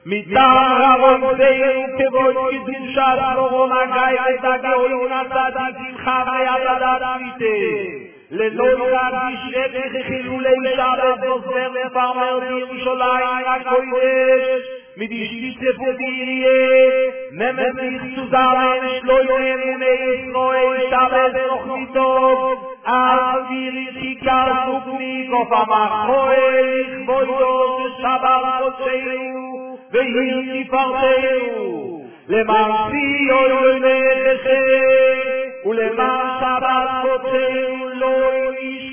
מטעם רבותינו כבוד קדושת שלמה מגי ותגאו נתתי חברי עבודת מיתה ללא להרגיש רצח חילולי שבת נוסר ופרמר בירושלים הקודש מדשתי צפודיריה ממשיך סוזרן שלוי אמוני ישראל שבת תוכניתו אז בירי כיכר סופני גוף המחוי לכבודו ששבת קודשנו והיא תפארתנו למען ציון נלכה ולמען שבת קודשנו לא איש